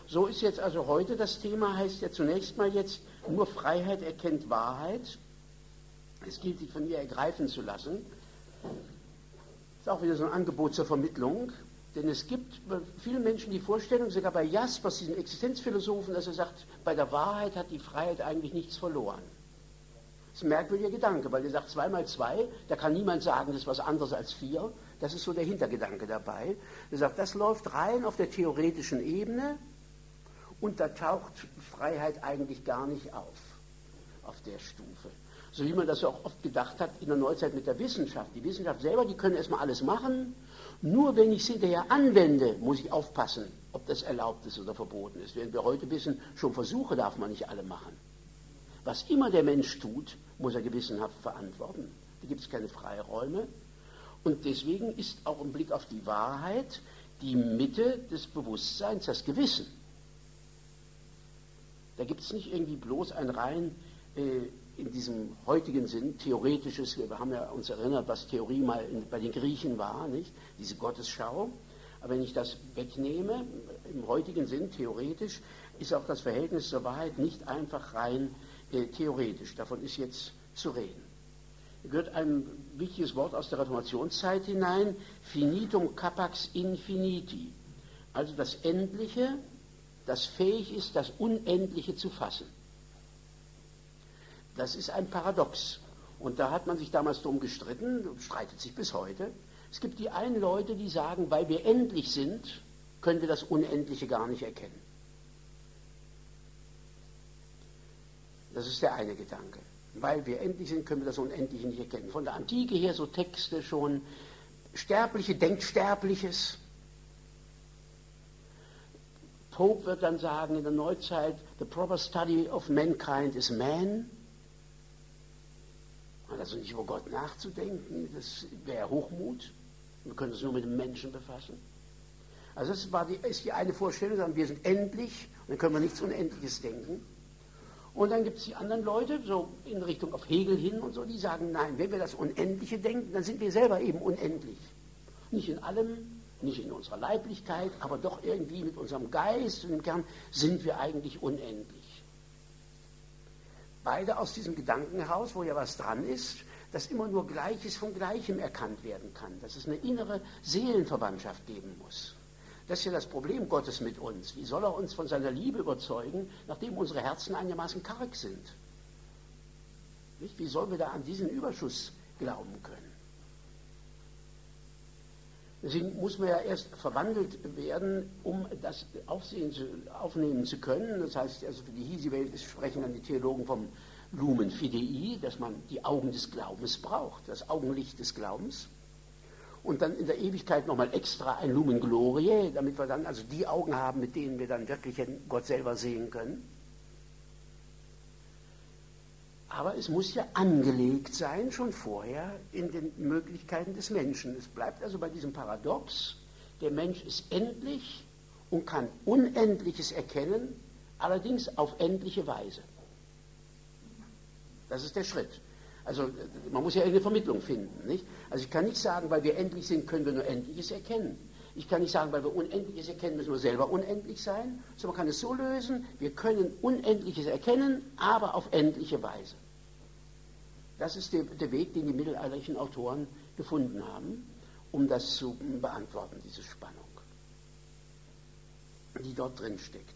so ist jetzt also heute das Thema, heißt ja zunächst mal jetzt, nur Freiheit erkennt Wahrheit. Es gilt, sich von ihr ergreifen zu lassen. Das ist auch wieder so ein Angebot zur Vermittlung. Denn es gibt bei vielen Menschen die Vorstellung, sogar bei Jaspers, diesem Existenzphilosophen, dass er sagt, bei der Wahrheit hat die Freiheit eigentlich nichts verloren. Das ist ein merkwürdiger Gedanke, weil er sagt, 2 mal 2, da kann niemand sagen, das ist was anderes als 4. Das ist so der Hintergedanke dabei. Er sagt, das läuft rein auf der theoretischen Ebene und da taucht Freiheit eigentlich gar nicht auf der Stufe. So wie man das auch oft gedacht hat in der Neuzeit mit der Wissenschaft. Die Wissenschaft selber, die können erstmal alles machen, nur wenn ich es hinterher anwende, muss ich aufpassen, ob das erlaubt ist oder verboten ist. Während wir heute wissen, schon Versuche darf man nicht alle machen. Was immer der Mensch tut, muss er gewissenhaft verantworten. Da gibt es keine Freiräume. Und deswegen ist auch im Blick auf die Wahrheit die Mitte des Bewusstseins das Gewissen. Da gibt es nicht irgendwie bloß ein rein in diesem heutigen Sinn theoretisches, wir haben ja uns erinnert, was Theorie mal bei den Griechen war, nicht? Diese Gottesschau. Aber wenn ich das wegnehme, im heutigen Sinn theoretisch, ist auch das Verhältnis zur Wahrheit nicht einfach rein theoretisch. Davon ist jetzt zu reden. Da gehört ein wichtiges Wort aus der Reformationszeit hinein, finitum capax infiniti. Also das Endliche, das fähig ist, das Unendliche zu fassen. Das ist ein Paradox. Und da hat man sich damals drum gestritten, streitet sich bis heute. Es gibt die einen Leute, die sagen, weil wir endlich sind, können wir das Unendliche gar nicht erkennen. Das ist der eine Gedanke. Weil wir endlich sind, können wir das Unendliche nicht erkennen. Von der Antike her so Texte schon, Sterbliche denkt Sterbliches. Pope wird dann sagen in der Neuzeit, the proper study of mankind is man. Also nicht über Gott nachzudenken, das wäre Hochmut. Wir können uns nur mit dem Menschen befassen. Also das ist die eine Vorstellung, sagen, wir sind endlich und dann können wir nichts Unendliches denken. Und dann gibt es die anderen Leute, so in Richtung auf Hegel hin und so, die sagen, nein, wenn wir das Unendliche denken, dann sind wir selber eben unendlich. Nicht in allem, nicht in unserer Leiblichkeit, aber doch irgendwie mit unserem Geist und im Kern sind wir eigentlich unendlich. Beide aus diesem Gedanken heraus, wo ja was dran ist, dass immer nur Gleiches von Gleichem erkannt werden kann, dass es eine innere Seelenverwandtschaft geben muss. Das ist ja das Problem Gottes mit uns. Wie soll er uns von seiner Liebe überzeugen, nachdem unsere Herzen einigermaßen karg sind? Nicht? Wie sollen wir da an diesen Überschuss glauben können? Deswegen muss man ja erst verwandelt werden, um das aufnehmen zu können. Das heißt, also für die Hiesi-Welt sprechen dann die Theologen vom Lumen Fidei, dass man die Augen des Glaubens braucht, das Augenlicht des Glaubens. Und dann in der Ewigkeit nochmal extra ein Lumen Gloriae, damit wir dann also die Augen haben, mit denen wir dann wirklich Gott selber sehen können. Aber es muss ja angelegt sein, schon vorher, in den Möglichkeiten des Menschen. Es bleibt also bei diesem Paradox, der Mensch ist endlich und kann Unendliches erkennen, allerdings auf endliche Weise. Das ist der Schritt. Also man muss ja eine Vermittlung finden. Nicht? Also ich kann nicht sagen, weil wir endlich sind, können wir nur Endliches erkennen. Ich kann nicht sagen, weil wir Unendliches erkennen, müssen wir selber unendlich sein. So, man kann es so lösen, wir können Unendliches erkennen, aber auf endliche Weise. Das ist der Weg, den die mittelalterlichen Autoren gefunden haben, um das zu beantworten, diese Spannung, die dort drin steckt.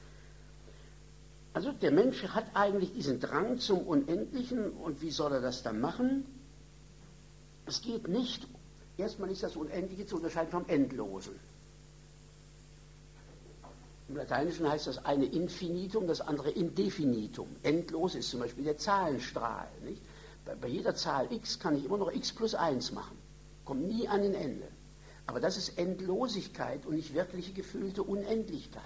Also der Mensch hat eigentlich diesen Drang zum Unendlichen und wie soll er das dann machen? Es geht nicht, erstmal ist das Unendliche zu unterscheiden vom Endlosen. Im Lateinischen heißt das eine Infinitum, das andere Indefinitum. Endlos ist zum Beispiel der Zahlenstrahl. Nicht? Bei jeder Zahl x kann ich immer noch x plus 1 machen. Kommt nie an ein Ende. Aber das ist Endlosigkeit und nicht wirkliche gefühlte Unendlichkeit.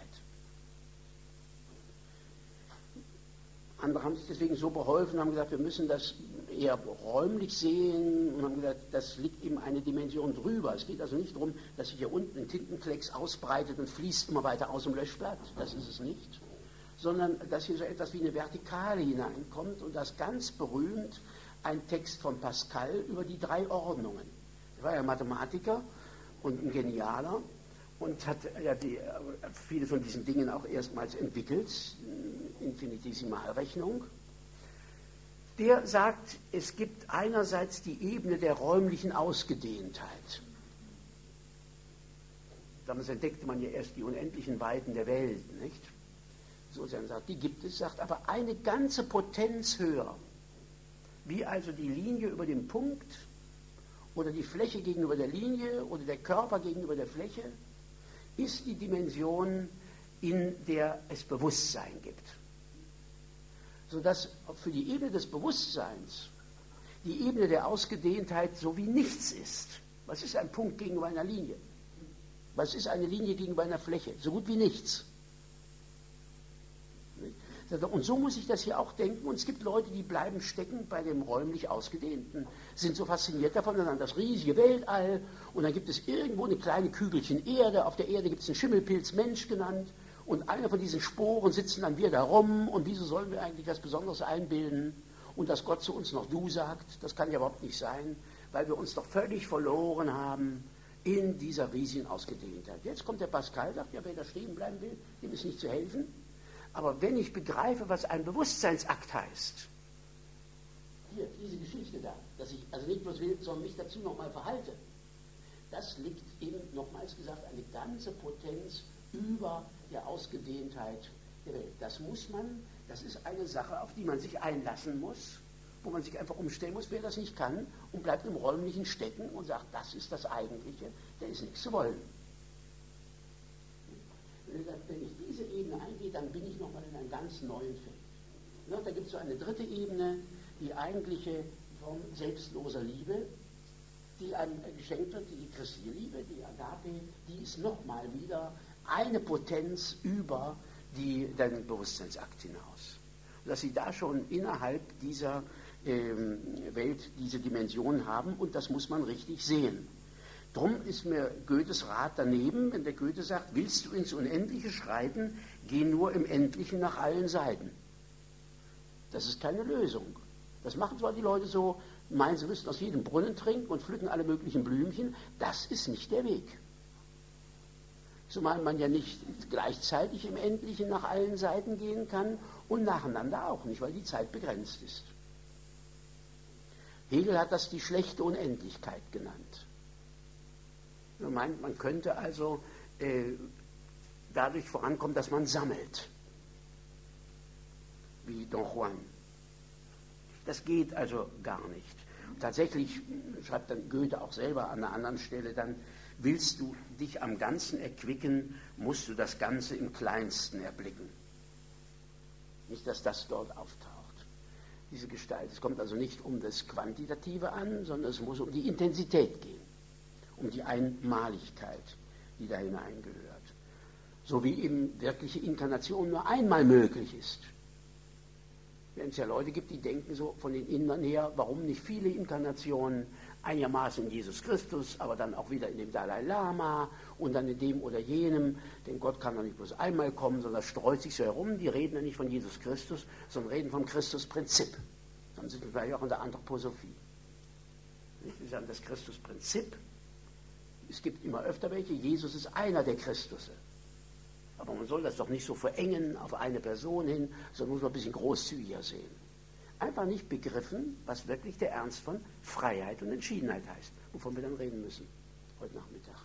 Andere haben sich deswegen so beholfen, haben gesagt, wir müssen das eher räumlich sehen und haben gesagt, das liegt eben eine Dimension drüber. Es geht also nicht darum, dass sich hier unten ein Tintenklecks ausbreitet und fließt immer weiter aus dem Löschblatt. Das ist es nicht. Sondern dass hier so etwas wie eine Vertikale hineinkommt und das ganz berühmt ein Text von Pascal über die 3 Ordnungen. Er war ja Mathematiker und ein Genialer und hat ja viele von diesen Dingen auch erstmals entwickelt, Infinitesimalrechnung. Der sagt, es gibt einerseits die Ebene der räumlichen Ausgedehntheit. Damals entdeckte man ja erst die unendlichen Weiten der Welt, nicht? Sozusagen sagt, die gibt es, sagt aber eine ganze Potenz höher, wie also die Linie über dem Punkt oder die Fläche gegenüber der Linie oder der Körper gegenüber der Fläche, ist die Dimension, in der es Bewusstsein gibt. Sodass für die Ebene des Bewusstseins die Ebene der Ausgedehntheit so wie nichts ist. Was ist ein Punkt gegenüber einer Linie? Was ist eine Linie gegenüber einer Fläche? So gut wie nichts. Und so muss ich das hier auch denken. Und es gibt Leute, die bleiben stecken bei dem räumlich Ausgedehnten, sind so fasziniert davon, dann das riesige Weltall. Und dann gibt es irgendwo eine kleine Kügelchen Erde. Auf der Erde gibt es einen Schimmelpilz, Mensch genannt. Und einer von diesen Sporen sitzen dann wir da rum. Und wieso sollen wir eigentlich was Besonderes einbilden? Und dass Gott zu uns noch du sagt, das kann ja überhaupt nicht sein, weil wir uns doch völlig verloren haben in dieser riesigen Ausgedehntheit. Jetzt kommt der Pascal, sagt, ja, wer da stehen bleiben will, dem ist nicht zu helfen. Aber wenn ich begreife, was ein Bewusstseinsakt heißt, hier, diese Geschichte da, dass ich also nicht bloß will, sondern mich dazu nochmal verhalte, das liegt eben, nochmals gesagt, eine ganze Potenz über der Ausgedehntheit der Welt. Das muss man, das ist eine Sache, auf die man sich einlassen muss, wo man sich einfach umstellen muss, wer das nicht kann und bleibt im Räumlichen stecken und sagt, das ist das Eigentliche, der ist nichts zu wollen. Wenn ich diese Ebene eingehe, dann bin ich nochmal in einem ganz neuen Feld. Da gibt es so eine dritte Ebene, die eigentliche Form selbstloser Liebe, die einem geschenkt wird, die christliche Liebe, die Agape, die ist nochmal wieder eine Potenz über den Bewusstseinsakt hinaus. Und dass sie da schon innerhalb dieser Welt diese Dimension haben, und das muss man richtig sehen. Drum ist mir Goethes Rat daneben, wenn der Goethe sagt, willst du ins Unendliche schreiten, geh nur im Endlichen nach allen Seiten. Das ist keine Lösung. Das machen zwar die Leute so, meinen, sie müssten aus jedem Brunnen trinken und pflücken alle möglichen Blümchen. Das ist nicht der Weg. Zumal man ja nicht gleichzeitig im Endlichen nach allen Seiten gehen kann und nacheinander auch nicht, weil die Zeit begrenzt ist. Hegel hat das die schlechte Unendlichkeit genannt. Er meint, man könnte also dadurch vorankommen, dass man sammelt. Wie Don Juan. Das geht also gar nicht. Tatsächlich schreibt dann Goethe auch selber an einer anderen Stelle dann, willst du dich am Ganzen erquicken, musst du das Ganze im Kleinsten erblicken. Nicht, dass das dort auftaucht. Diese Gestalt. Es kommt also nicht um das Quantitative an, sondern es muss um die Intensität gehen, um die Einmaligkeit, die da hineingehört. So wie eben wirkliche Inkarnation nur einmal möglich ist. Wenn es ja Leute gibt, die denken so von den Indern her, warum nicht viele Inkarnationen, einigermaßen in Jesus Christus, aber dann auch wieder in dem Dalai Lama und dann in dem oder jenem, denn Gott kann doch nicht bloß einmal kommen, sondern streut sich so herum. Die reden ja nicht von Jesus Christus, sondern reden vom Christusprinzip. Dann sind wir vielleicht auch in der Anthroposophie. Wir sagen das Christusprinzip. Es gibt immer öfter welche, Jesus ist einer der Christusse. Aber man soll das doch nicht so verengen auf eine Person hin, sondern muss man ein bisschen großzügiger sehen. Einfach nicht begriffen, was wirklich der Ernst von Freiheit und Entschiedenheit heißt, wovon wir dann reden müssen, heute Nachmittag.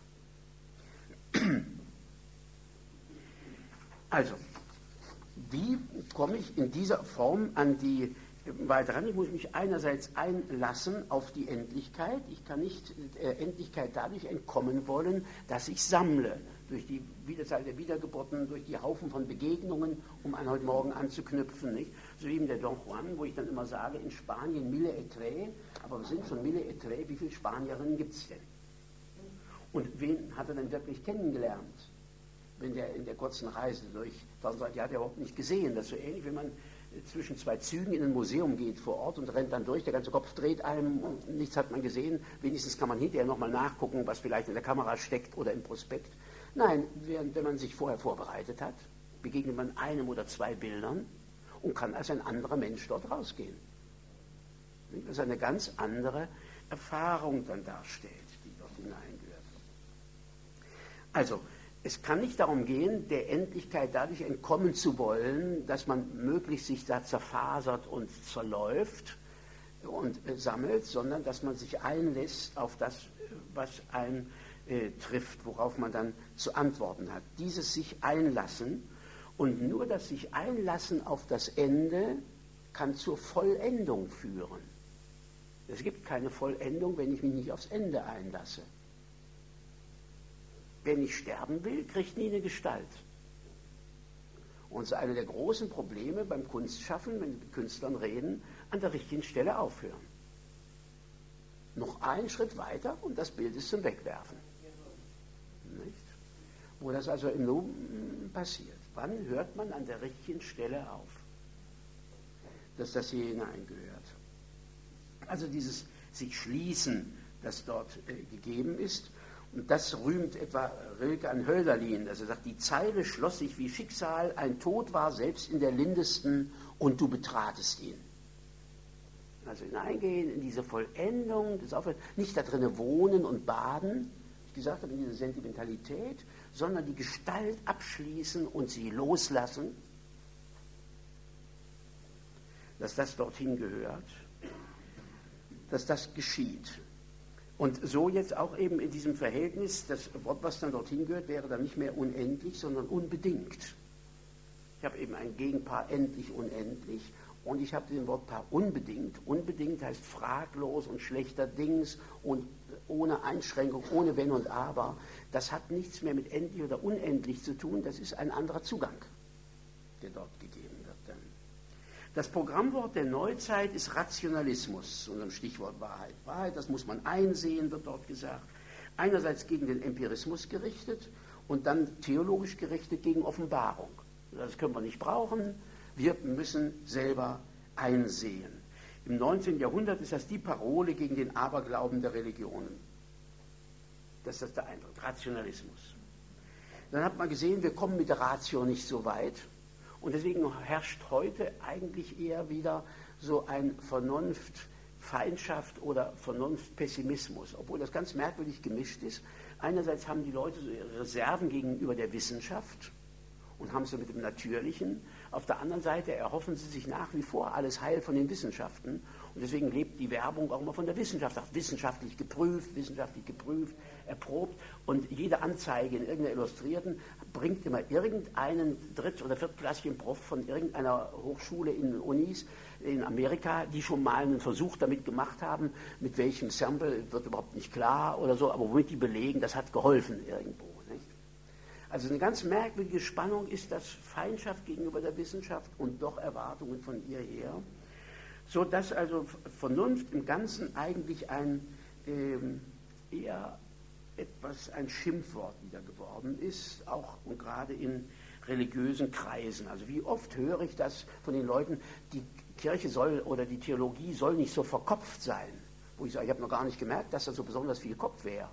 Also, wie komme ich in dieser Form an die weiter? Ich muss mich einerseits einlassen auf die Endlichkeit. Ich kann nicht der Endlichkeit dadurch entkommen wollen, dass ich sammle. Durch die Wiederzahl der Wiedergeburten, durch die Haufen von Begegnungen, um an heute Morgen anzuknüpfen. Nicht? So eben der Don Juan, wo ich dann immer sage, in Spanien mille et tres, aber was sind schon mille et tres, wie viele Spanierinnen gibt es denn? Und wen hat er denn wirklich kennengelernt, wenn der in der kurzen Reise durch, die hat er überhaupt nicht gesehen. Das ist so ähnlich, wenn man zwischen zwei Zügen in ein Museum geht vor Ort und rennt dann durch, der ganze Kopf dreht einem und nichts hat man gesehen. Wenigstens kann man hinterher nochmal nachgucken, was vielleicht in der Kamera steckt oder im Prospekt. Nein, wenn man sich vorher vorbereitet hat, begegnet man einem oder zwei Bildern und kann als ein anderer Mensch dort rausgehen. Das eine ganz andere Erfahrung dann darstellt, die dort hineingehört. Also, es kann nicht darum gehen, der Endlichkeit dadurch entkommen zu wollen, dass man möglichst sich da zerfasert und zerläuft und sammelt, sondern dass man sich einlässt auf das, was einen trifft, worauf man dann zu antworten hat. Dieses sich einlassen und nur das sich einlassen auf das Ende kann zur Vollendung führen. Es gibt keine Vollendung, wenn ich mich nicht aufs Ende einlasse. Wer nicht sterben will, kriegt nie eine Gestalt. Und es ist einer der großen Probleme beim Kunstschaffen, wenn wir mit Künstlern reden, an der richtigen Stelle aufhören. Noch einen Schritt weiter und das Bild ist zum Wegwerfen. Nicht? Wo das also im Loben passiert. Wann hört man an der richtigen Stelle auf? Dass das hier hineingehört. Also dieses sich schließen, das dort gegeben ist. Und das rühmt etwa Rilke an Hölderlin, dass er sagt, die Zeile schloss sich wie Schicksal, ein Tod war selbst in der lindesten und du betratest ihn. Also hineingehen in diese Vollendung des Aufhörens, nicht da drinnen wohnen und baden, wie ich gesagt habe, in diese Sentimentalität, sondern die Gestalt abschließen und sie loslassen, dass das dorthin gehört, dass das geschieht. Und so jetzt auch eben in diesem Verhältnis, das Wort, was dann dorthin gehört, wäre dann nicht mehr unendlich, sondern unbedingt. Ich habe eben ein Gegenpaar endlich, unendlich und ich habe den Wortpaar unbedingt. Unbedingt heißt fraglos und schlechterdings und ohne Einschränkung, ohne Wenn und Aber. Das hat nichts mehr mit endlich oder unendlich zu tun, das ist ein anderer Zugang, der dort gegeben wird. Das Programmwort der Neuzeit ist Rationalismus, unserem Stichwort Wahrheit. Wahrheit, das muss man einsehen, wird dort gesagt. Einerseits gegen den Empirismus gerichtet und dann theologisch gerichtet gegen Offenbarung. Das können wir nicht brauchen, wir müssen selber einsehen. Im 19. Jahrhundert ist das die Parole gegen den Aberglauben der Religionen. Das ist der Eindruck, Rationalismus. Dann hat man gesehen, wir kommen mit der Ratio nicht so weit. Und deswegen herrscht heute eigentlich eher wieder so ein Vernunftfeindschaft oder Vernunftpessimismus, obwohl das ganz merkwürdig gemischt ist. Einerseits haben die Leute so ihre Reserven gegenüber der Wissenschaft und haben sie mit dem Natürlichen. Auf der anderen Seite erhoffen sie sich nach wie vor alles Heil von den Wissenschaften. Und deswegen lebt die Werbung auch immer von der Wissenschaft. Auch wissenschaftlich geprüft, erprobt. Und jede Anzeige in irgendeiner Illustrierten bringt immer irgendeinen dritt- oder viertklassigen Prof von irgendeiner Hochschule in den Unis in Amerika, die schon mal einen Versuch damit gemacht haben, mit welchem Sample, wird überhaupt nicht klar oder so, aber womit die belegen, das hat geholfen irgendwo. Nicht? Also eine ganz merkwürdige Spannung ist das Feindschaft gegenüber der Wissenschaft und doch Erwartungen von ihr her, so dass also Vernunft im Ganzen eigentlich ein eher etwas ein Schimpfwort wieder geworden ist, auch und gerade in religiösen Kreisen. Also wie oft höre ich das von den Leuten, die Kirche soll oder die Theologie soll nicht so verkopft sein. Wo ich sage, ich habe noch gar nicht gemerkt, dass da so besonders viel Kopf wäre.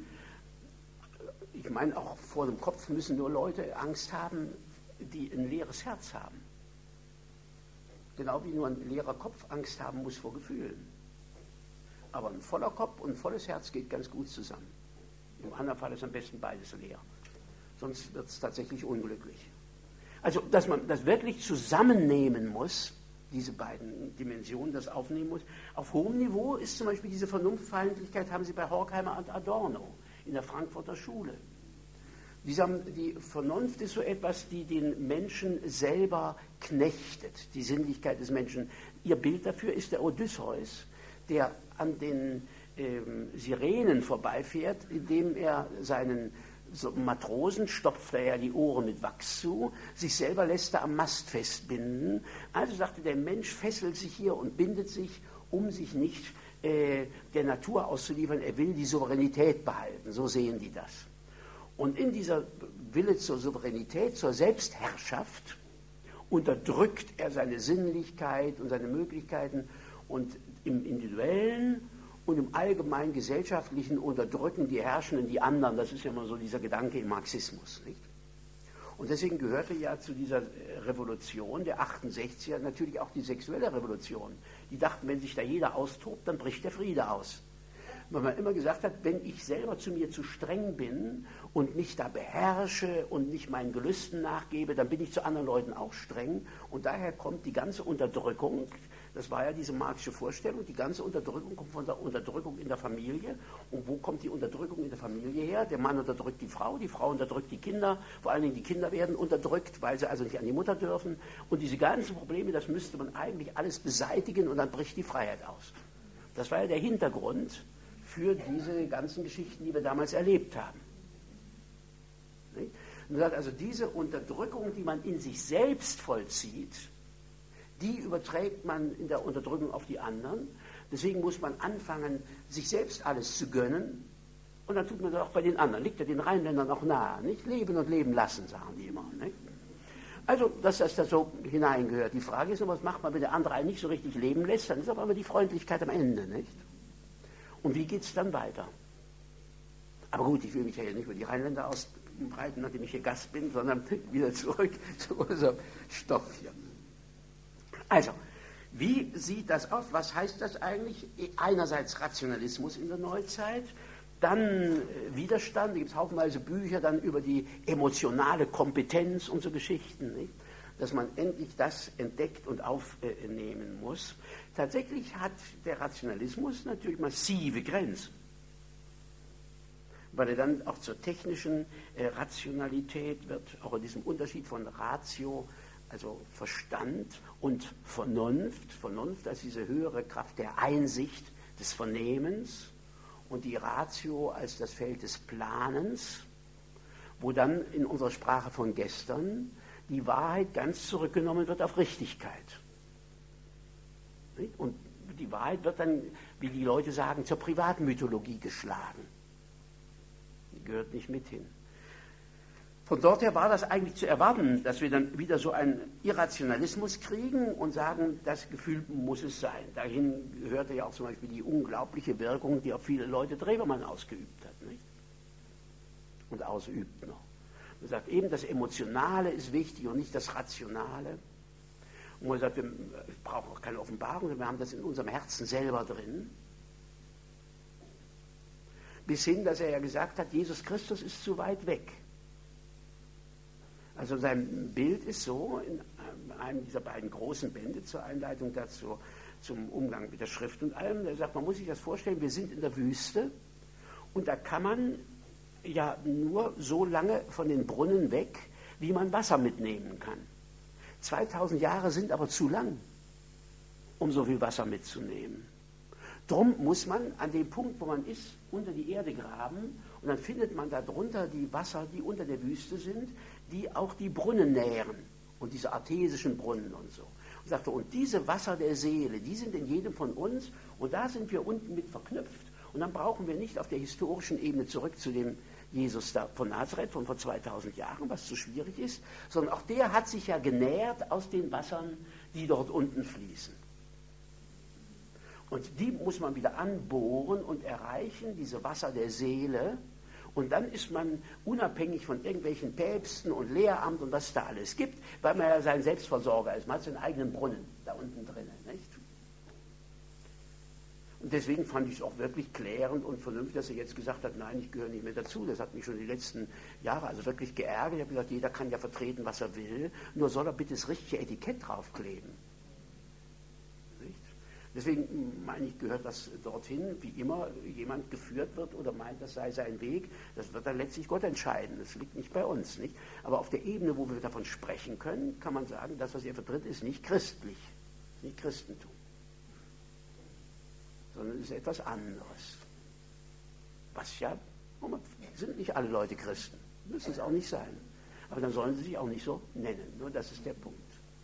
Ich meine, auch vor dem Kopf müssen nur Leute Angst haben, die ein leeres Herz haben. Genau wie nur ein leerer Kopf Angst haben muss vor Gefühlen. Aber ein voller Kopf und ein volles Herz geht ganz gut zusammen. Im anderen Fall ist am besten beides leer. Sonst wird es tatsächlich unglücklich. Also, dass man das wirklich zusammennehmen muss, diese beiden Dimensionen, das aufnehmen muss. Auf hohem Niveau ist zum Beispiel diese Vernunftfeindlichkeit, haben Sie bei Horkheimer und Adorno in der Frankfurter Schule. Die Vernunft ist so etwas, die den Menschen selber knechtet, die Sinnlichkeit des Menschen. Ihr Bild dafür ist der Odysseus, der an den Sirenen vorbeifährt, indem er seinen Matrosen stopft er ja die Ohren mit Wachs zu, sich selber lässt er am Mast festbinden. Also sagte der Mensch fesselt sich hier und bindet sich, um sich nicht der Natur auszuliefern. Er will die Souveränität behalten, so sehen die das. Und in dieser Wille zur Souveränität, zur Selbstherrschaft, unterdrückt er seine Sinnlichkeit und seine Möglichkeiten und im Individuellen und im allgemeinen Gesellschaftlichen unterdrücken die Herrschenden die anderen. Das ist ja immer so dieser Gedanke im Marxismus. Nicht? Und deswegen gehörte ja zu dieser Revolution der 68er natürlich auch die sexuelle Revolution. Die dachten, wenn sich da jeder austobt, dann bricht der Friede aus. weil man immer gesagt hat, wenn ich selber zu mir zu streng bin und mich da beherrsche und nicht meinen Gelüsten nachgebe, dann bin ich zu anderen Leuten auch streng. Und daher kommt die ganze Unterdrückung, das war ja diese marxische Vorstellung, die ganze Unterdrückung kommt von der Unterdrückung in der Familie. Und wo kommt die Unterdrückung in der Familie her? Der Mann unterdrückt die Frau unterdrückt die Kinder, vor allen Dingen die Kinder werden unterdrückt, weil sie also nicht an die Mutter dürfen. Und diese ganzen Probleme, das müsste man eigentlich alles beseitigen und dann bricht die Freiheit aus. Das war ja der Hintergrund für diese ganzen Geschichten, die wir damals erlebt haben. Und man sagt also, diese Unterdrückung, die man in sich selbst vollzieht, die überträgt man in der Unterdrückung auf die anderen. Deswegen muss man anfangen, sich selbst alles zu gönnen. Und dann tut man das auch bei den anderen. Liegt ja den Rheinländern auch nahe. Nicht? Leben und leben lassen, sagen die immer. Nicht? Also, dass das da so hineingehört. Die Frage ist nur, was macht man, wenn der andere einen nicht so richtig leben lässt? Dann ist aber immer die Freundlichkeit am Ende. Nicht? Und wie geht es dann weiter? Aber gut, ich will mich ja hier nicht über die Rheinländer ausbreiten, nachdem ich hier Gast bin, sondern wieder zurück zu unserem Stoff hier. Also, wie sieht das aus? Was heißt das eigentlich? Einerseits Rationalismus in der Neuzeit, dann Widerstand, da gibt es haufenweise Bücher dann über die emotionale Kompetenz und so Geschichten, nicht? Dass man endlich das entdeckt und aufnehmen muss. Tatsächlich hat der Rationalismus natürlich massive Grenzen, weil er dann auch zur technischen Rationalität wird, auch in diesem Unterschied von Ratio, also Verstand und Vernunft. Vernunft als diese höhere Kraft der Einsicht, des Vernehmens, und die Ratio als das Feld des Planens, wo dann in unserer Sprache von gestern die Wahrheit ganz zurückgenommen wird auf Richtigkeit. Und die Wahrheit wird dann, wie die Leute sagen, zur Privatmythologie geschlagen. Die gehört nicht mit hin. Von dort her war das eigentlich zu erwarten, dass wir dann wieder so einen Irrationalismus kriegen und sagen, das Gefühl muss es sein. Dahin gehörte ja auch zum Beispiel die unglaubliche Wirkung, die auf viele Leute Drewermann ausgeübt hat, nicht? Und ausübt noch. Man sagt eben, das Emotionale ist wichtig und nicht das Rationale. Und man sagt, wir brauchen auch keine Offenbarung, wir haben das in unserem Herzen selber drin. Bis hin, dass er ja gesagt hat, Jesus Christus ist zu weit weg. Also sein Bild ist so, in einem dieser beiden großen Bände zur Einleitung dazu, zum Umgang mit der Schrift und allem, er sagt, man muss sich das vorstellen, wir sind in der Wüste und da kann man ja nur so lange von den Brunnen weg, wie man Wasser mitnehmen kann. 2000 Jahre sind aber zu lang, um so viel Wasser mitzunehmen. Drum muss man an dem Punkt, wo man ist, unter die Erde graben und dann findet man darunter die Wasser, die unter der Wüste sind, die auch die Brunnen nähren und diese artesischen Brunnen und so. Und sagte, und diese Wasser der Seele, die sind in jedem von uns und da sind wir unten mit verknüpft und dann brauchen wir nicht auf der historischen Ebene zurück zu dem Jesus da von Nazareth von vor 2000 Jahren, was zu schwierig ist, sondern auch der hat sich ja genährt aus den Wassern, die dort unten fließen. Und die muss man wieder anbohren und erreichen, diese Wasser der Seele. Und dann ist man unabhängig von irgendwelchen Päpsten und Lehramt und was da alles gibt, weil man ja sein Selbstversorger ist. Man hat seinen eigenen Brunnen da unten drin, nicht? Und deswegen fand ich es auch wirklich klärend und vernünftig, dass er jetzt gesagt hat, nein, ich gehöre nicht mehr dazu. Das hat mich schon die letzten Jahre also wirklich geärgert. Ich habe gesagt, jeder kann ja vertreten, was er will, nur soll er bitte das richtige Etikett draufkleben. Nicht? Deswegen meine ich, gehört das dorthin, wie immer jemand geführt wird oder meint, das sei sein Weg. Das wird dann letztlich Gott entscheiden. Das liegt nicht bei uns, nicht? Aber auf der Ebene, wo wir davon sprechen können, kann man sagen, das, was er vertritt, ist nicht christlich, nicht Christentum, sondern ist etwas anderes. Was ja, sind nicht alle Leute Christen, müssen es auch nicht sein. Aber dann sollen sie sich auch nicht so nennen, nur das ist der Punkt.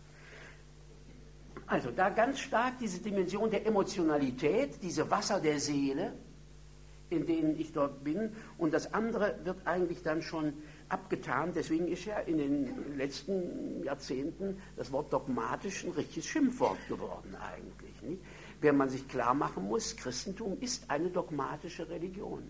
Also da ganz stark diese Dimension der Emotionalität, diese Wasser der Seele, in denen ich dort bin, und das andere wird eigentlich dann schon abgetan. Deswegen ist ja in den letzten Jahrzehnten das Wort dogmatisch ein richtiges Schimpfwort geworden eigentlich, nicht? Wenn man sich klar machen muss, Christentum ist eine dogmatische Religion.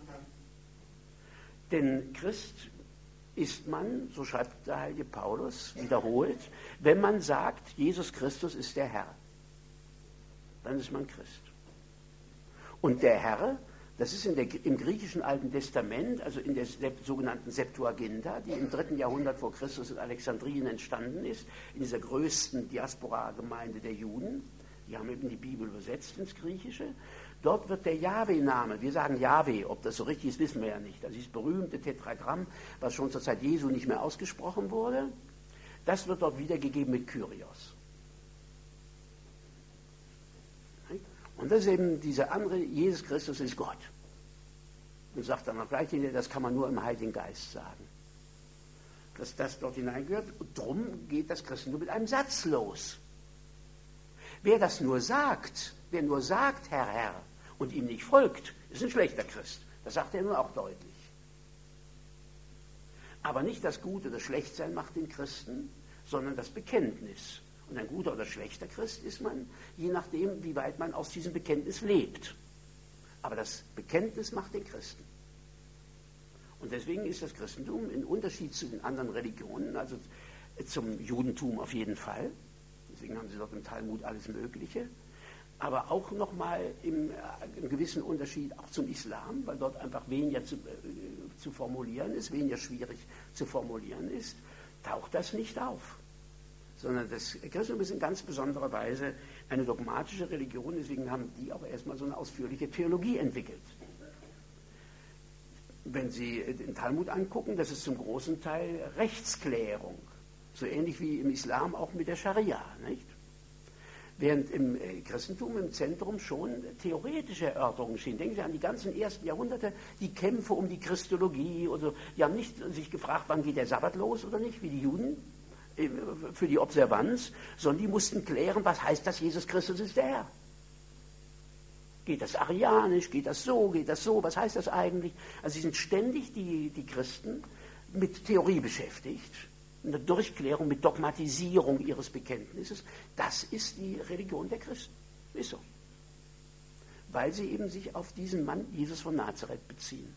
Denn Christ ist man, so schreibt der heilige Paulus, wiederholt, wenn man sagt, Jesus Christus ist der Herr. Dann ist man Christ. Und der Herr, Das ist im griechischen Alten Testament, also in der sogenannten Septuaginta, die im 3. Jahrhundert vor Christus in Alexandrien entstanden ist, in dieser größten Diaspora-Gemeinde der Juden. Die haben eben die Bibel übersetzt ins Griechische. Dort wird der Jahwe-Name, wir sagen Jahwe, ob das so richtig ist, wissen wir ja nicht. Also dieses berühmte Tetragramm, was schon zur Zeit Jesu nicht mehr ausgesprochen wurde, das wird dort wiedergegeben mit Kyrios. Und das ist eben dieser andere, Jesus Christus ist Gott. Und sagt dann auch gleich, das kann man nur im Heiligen Geist sagen. Dass das dort hineingehört. Und drum geht das Christentum mit einem Satz los. Wer das nur sagt, wer nur sagt, Herr, Herr, und ihm nicht folgt, ist ein schlechter Christ. Das sagt er nun auch deutlich. Aber nicht das Gute oder Schlechtsein macht den Christen, sondern das Bekenntnis. Und ein guter oder schlechter Christ ist man, je nachdem, wie weit man aus diesem Bekenntnis lebt. Aber das Bekenntnis macht den Christen. Und deswegen ist das Christentum im Unterschied zu den anderen Religionen, also zum Judentum auf jeden Fall, deswegen haben sie dort im Talmud alles Mögliche, aber auch nochmal im gewissen Unterschied auch zum Islam, weil dort einfach weniger zu formulieren ist, weniger schwierig zu formulieren ist, taucht das nicht auf. Sondern das Christentum ist in ganz besonderer Weise eine dogmatische Religion, deswegen haben die auch erstmal so eine ausführliche Theologie entwickelt. Wenn Sie den Talmud angucken, das ist zum großen Teil Rechtsklärung, so ähnlich wie im Islam auch mit der Scharia, nicht? Während im Christentum im Zentrum schon theoretische Erörterungen stehen. Denken Sie an die ganzen ersten Jahrhunderte, die Kämpfe um die Christologie, oder die haben nicht sich gefragt, wann geht der Sabbat los oder nicht, wie die Juden für die Observanz, sondern die mussten klären, was heißt das, Jesus Christus ist der Herr. Geht das arianisch, geht das so, was heißt das eigentlich? Also sie sind ständig, die Christen, mit Theorie beschäftigt, mit der Durchklärung, mit Dogmatisierung ihres Bekenntnisses. Das ist die Religion der Christen. Ist so. Weil sie eben sich auf diesen Mann, Jesus von Nazareth, beziehen.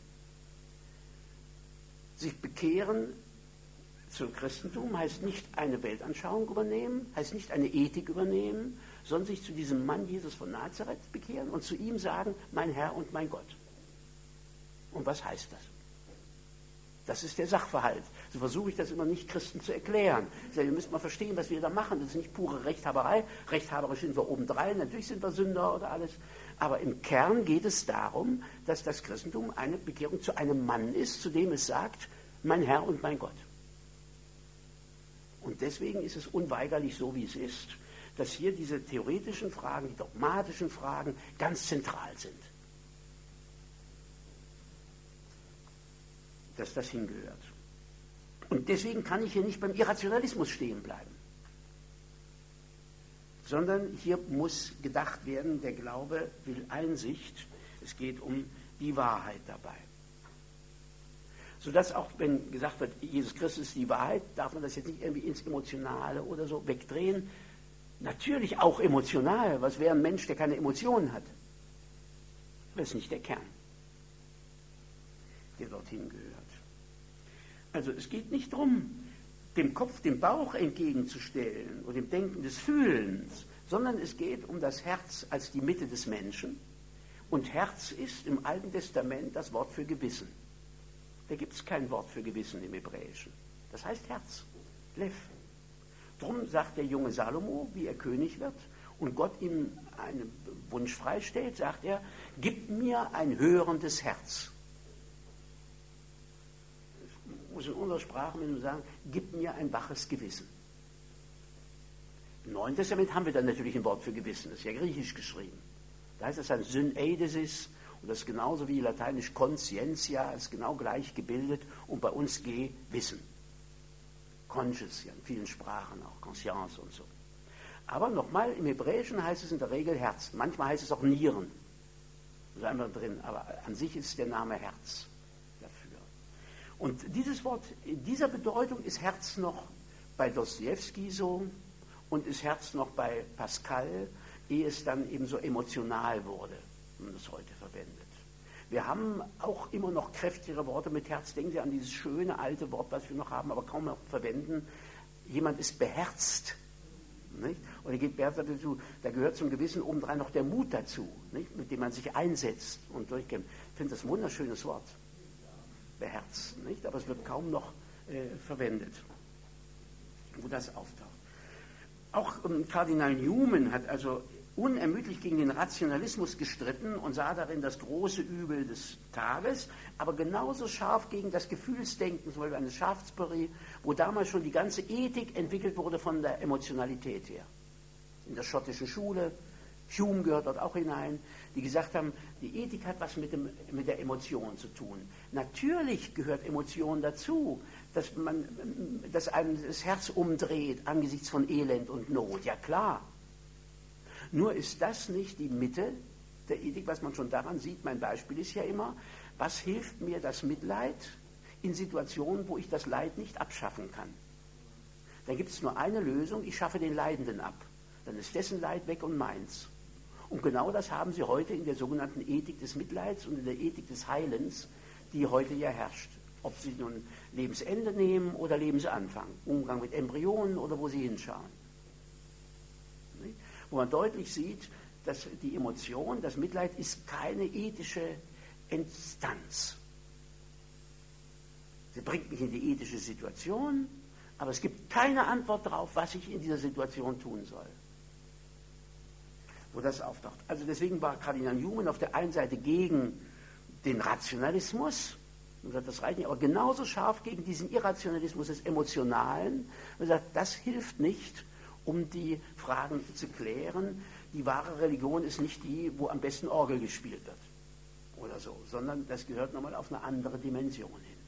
Sich bekehren zum Christentum heißt nicht eine Weltanschauung übernehmen, heißt nicht eine Ethik übernehmen, sondern sich zu diesem Mann Jesus von Nazareth bekehren und zu ihm sagen, mein Herr und mein Gott. Und was heißt das? Das ist der Sachverhalt. So versuche ich das immer nicht Christen zu erklären. Ich sage, ihr müsst mal verstehen, was wir da machen. Das ist nicht pure Rechthaberei. Rechthaberisch sind wir obendrein, natürlich sind wir Sünder oder alles. Aber im Kern geht es darum, dass das Christentum eine Bekehrung zu einem Mann ist, zu dem es sagt, mein Herr und mein Gott. Und deswegen ist es unweigerlich so, wie es ist, dass hier diese theoretischen Fragen, die dogmatischen Fragen ganz zentral sind. Dass das hingehört. Und deswegen kann ich hier nicht beim Irrationalismus stehen bleiben, sondern hier muss gedacht werden, der Glaube will Einsicht, es geht um die Wahrheit dabei. Sodass auch, wenn gesagt wird, Jesus Christus ist die Wahrheit, darf man das jetzt nicht irgendwie ins Emotionale oder so wegdrehen. Natürlich auch emotional. Was wäre ein Mensch, der keine Emotionen hat? Das ist nicht der Kern, der dorthin gehört. Also es geht nicht darum, dem Kopf, dem Bauch entgegenzustellen oder dem Denken des Fühlens, sondern es geht um das Herz als die Mitte des Menschen. Und Herz ist im Alten Testament das Wort für Gewissen. Da gibt es kein Wort für Gewissen im Hebräischen. Das heißt Herz, Lev. Drum sagt der junge Salomo, wie er König wird und Gott ihm einen Wunsch freistellt, sagt er, gib mir ein hörendes Herz. Ich muss in unserer Sprache sagen, gib mir ein waches Gewissen. Im Neuen Testament haben wir dann natürlich ein Wort für Gewissen, das ist ja griechisch geschrieben. Da heißt es dann Syneidesis. Und das ist genauso wie lateinisch conscientia, ist genau gleich gebildet und bei uns Wissen. Conscious, ja, in vielen Sprachen auch, Conscience und so. Aber nochmal, im Hebräischen heißt es in der Regel Herz. Manchmal heißt es auch Nieren. Das ist einfach drin, aber an sich ist der Name Herz dafür. Und dieses Wort, in dieser Bedeutung ist Herz noch bei Dostojewski so und ist Herz noch bei Pascal, ehe es dann eben so emotional wurde, wenn man das heute verwendet. Wir haben auch immer noch kräftigere Worte mit Herz. Denken Sie an dieses schöne alte Wort, was wir noch haben, aber kaum noch verwenden. Jemand ist beherzt. Nicht? Und er geht Bertha dazu, da gehört zum Gewissen obendrein noch der Mut dazu, nicht? Mit dem man sich einsetzt und durchkämpft. Ich finde das ein wunderschönes Wort. Beherzt, nicht? Aber es wird kaum noch verwendet, wo das auftaucht. Auch Kardinal Newman hat also unermüdlich gegen den Rationalismus gestritten und sah darin das große Übel des Tages, aber genauso scharf gegen das Gefühlsdenken, zum Beispiel eines Shaftesbury, wo damals schon die ganze Ethik entwickelt wurde von der Emotionalität her. In der schottischen Schule, Hume gehört dort auch hinein, die gesagt haben, die Ethik hat was mit der Emotion zu tun. Natürlich gehört Emotion dazu, dass einem das Herz umdreht angesichts von Elend und Not, ja klar. Nur ist das nicht die Mitte der Ethik, was man schon daran sieht. Mein Beispiel ist ja immer, was hilft mir das Mitleid in Situationen, wo ich das Leid nicht abschaffen kann? Dann gibt es nur eine Lösung, ich schaffe den Leidenden ab. Dann ist dessen Leid weg und meins. Und genau das haben Sie heute in der sogenannten Ethik des Mitleids und in der Ethik des Heilens, die heute ja herrscht. Ob Sie nun Lebensende nehmen oder Lebensanfang, Umgang mit Embryonen oder wo Sie hinschauen. Wo man deutlich sieht, dass die Emotion, das Mitleid ist keine ethische Instanz. Sie bringt mich in die ethische Situation, aber es gibt keine Antwort darauf, was ich in dieser Situation tun soll. Wo das auftaucht. Also deswegen war Kardinal Newman auf der einen Seite gegen den Rationalismus, und sagt, das reicht nicht, aber genauso scharf gegen diesen Irrationalismus des Emotionalen, und sagt, das hilft nicht, um die Fragen zu klären. Die wahre Religion ist nicht die, wo am besten Orgel gespielt wird oder so, sondern das gehört nochmal auf eine andere Dimension hin.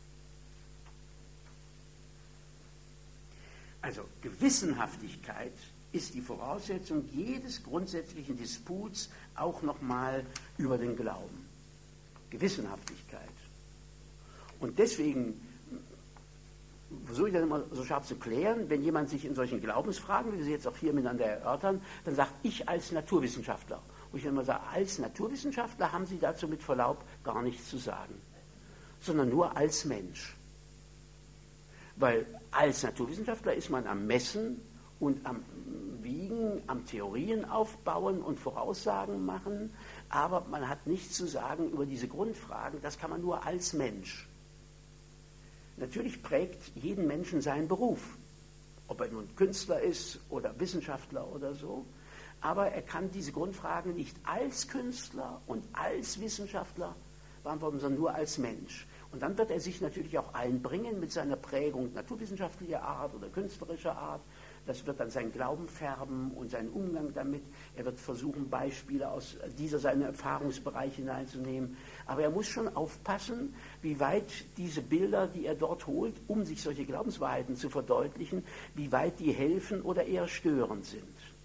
Also Gewissenhaftigkeit ist die Voraussetzung jedes grundsätzlichen Disputs auch nochmal über den Glauben. Gewissenhaftigkeit. Und deswegen versuche ich das immer so scharf zu klären, wenn jemand sich in solchen Glaubensfragen, wie wir sie jetzt auch hier miteinander erörtern, dann sagt, ich als Naturwissenschaftler. Wo ich dann immer sage, als Naturwissenschaftler haben Sie dazu mit Verlaub gar nichts zu sagen, sondern nur als Mensch. Weil als Naturwissenschaftler ist man am Messen und am Wiegen, am Theorien aufbauen und Voraussagen machen, aber man hat nichts zu sagen über diese Grundfragen, das kann man nur als Mensch. Natürlich prägt jeden Menschen sein Beruf, ob er nun Künstler ist oder Wissenschaftler oder so, aber er kann diese Grundfragen nicht als Künstler und als Wissenschaftler beantworten, sondern nur als Mensch. Und dann wird er sich natürlich auch einbringen mit seiner Prägung naturwissenschaftlicher Art oder künstlerischer Art. Das wird dann seinen Glauben färben und seinen Umgang damit. Er wird versuchen, Beispiele aus dieser seinen Erfahrungsbereich hineinzunehmen. Aber er muss schon aufpassen, wie weit diese Bilder, die er dort holt, um sich solche Glaubenswahrheiten zu verdeutlichen, wie weit die helfen oder eher störend sind.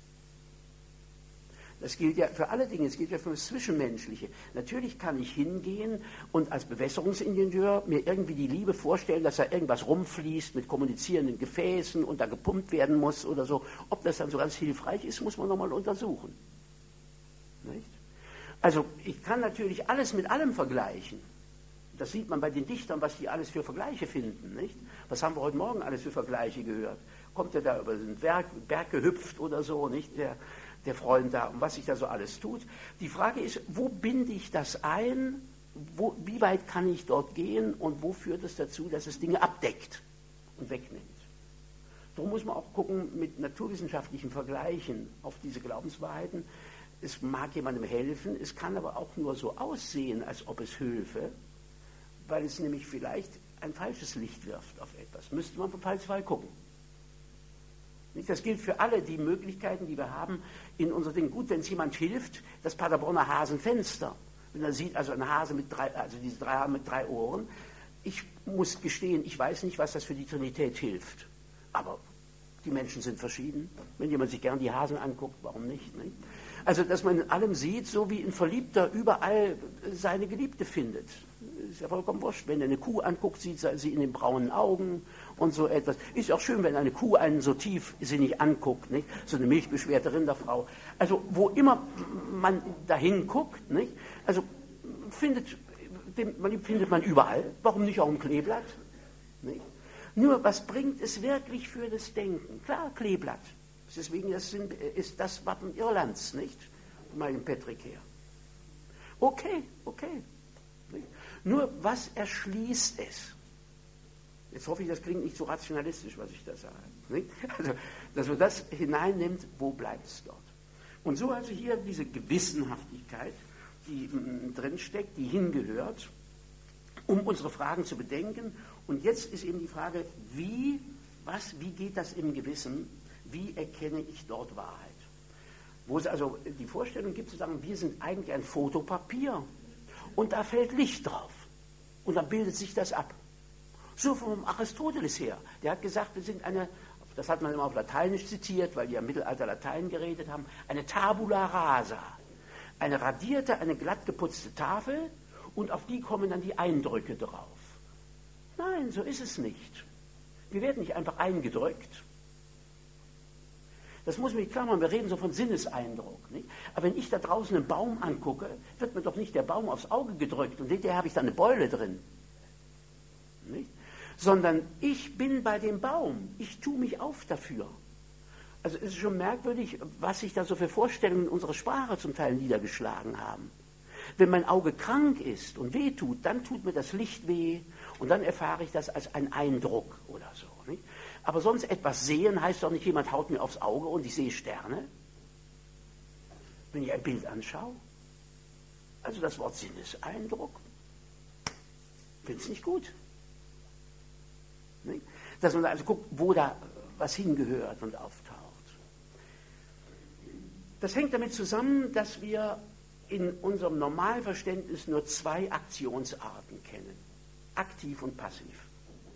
Das gilt ja für alle Dinge, es gilt ja für das Zwischenmenschliche. Natürlich kann ich hingehen und als Bewässerungsingenieur mir irgendwie die Liebe vorstellen, dass da irgendwas rumfließt mit kommunizierenden Gefäßen und da gepumpt werden muss oder so. Ob das dann so ganz hilfreich ist, muss man nochmal untersuchen. Nicht? Also ich kann natürlich alles mit allem vergleichen. Das sieht man bei den Dichtern, was die alles für Vergleiche finden. Nicht? Was haben wir heute Morgen alles für Vergleiche gehört? Kommt er da über den Berg gehüpft oder so, nicht? Der Freund da und was sich da so alles tut. Die Frage ist, wo binde ich das ein, wie weit kann ich dort gehen und wo führt es dazu, dass es Dinge abdeckt und wegnimmt. Darum muss man auch gucken mit naturwissenschaftlichen Vergleichen auf diese Glaubenswahrheiten. Es mag jemandem helfen, es kann aber auch nur so aussehen, als ob es hülfe, weil es nämlich vielleicht ein falsches Licht wirft auf etwas. Müsste man vom Fall gucken. Das gilt für alle die Möglichkeiten, die wir haben in unseren Dingen. Gut, wenn es jemand hilft, das Paderborner Hasenfenster. Wenn er sieht, also ein Hase mit diese drei Hasen mit 3 Ohren. Ich muss gestehen, ich weiß nicht, was das für die Trinität hilft. Aber die Menschen sind verschieden. Wenn jemand sich gern die Hasen anguckt, warum nicht? Nicht? Also, dass man in allem sieht, so wie ein Verliebter überall seine Geliebte findet. Ist ja vollkommen wurscht. Wenn er eine Kuh anguckt, sieht er sie in den braunen Augen und so etwas. Ist auch schön, wenn eine Kuh einen so tiefsinnig anguckt, nicht? So eine milchbeschwerte Rinderfrau. Also, wo immer man dahin guckt, nicht? Also, findet man überall. Warum nicht auch im Kleeblatt? Nicht? Nur, was bringt es wirklich für das Denken? Klar, Kleeblatt. Deswegen ist das Wappen Irlands, nicht? Mein Patrick her. Okay. Nicht? Nur was erschließt es? Jetzt hoffe ich, das klingt nicht so rationalistisch, was ich da sage. Nicht? Also, dass man das hineinnimmt, wo bleibt es dort? Und so also hier diese Gewissenhaftigkeit, die drinsteckt, die hingehört, um unsere Fragen zu bedenken. Und jetzt ist eben die Frage, wie geht das im Gewissen? Wie erkenne ich dort Wahrheit? Wo es also die Vorstellung gibt, zu sagen, wir sind eigentlich ein Fotopapier und da fällt Licht drauf und dann bildet sich das ab. So vom Aristoteles her. Der hat gesagt, wir sind das hat man immer auf Lateinisch zitiert, weil die ja im Mittelalter Latein geredet haben, eine Tabula rasa. Eine radierte, eine glatt geputzte Tafel und auf die kommen dann die Eindrücke drauf. Nein, so ist es nicht. Wir werden nicht einfach eingedrückt. Das muss mir klar machen, wir reden so von Sinneseindruck. Nicht? Aber wenn ich da draußen einen Baum angucke, wird mir doch nicht der Baum aufs Auge gedrückt und hinterher habe ich da eine Beule drin. Nicht? Sondern ich bin bei dem Baum, ich tue mich auf dafür. Also es ist schon merkwürdig, was sich da so für Vorstellungen in unserer Sprache zum Teil niedergeschlagen haben. Wenn mein Auge krank ist und weh tut, dann tut mir das Licht weh und dann erfahre ich das als einen Eindruck oder so. Nicht? Aber sonst etwas sehen heißt doch nicht, jemand haut mir aufs Auge und ich sehe Sterne. Wenn ich ein Bild anschaue. Also das Wort Sinneseindruck, finde ich nicht gut. Nicht? Dass man also guckt, wo da was hingehört und auftaucht. Das hängt damit zusammen, dass wir in unserem Normalverständnis nur zwei Aktionsarten kennen. Aktiv und passiv.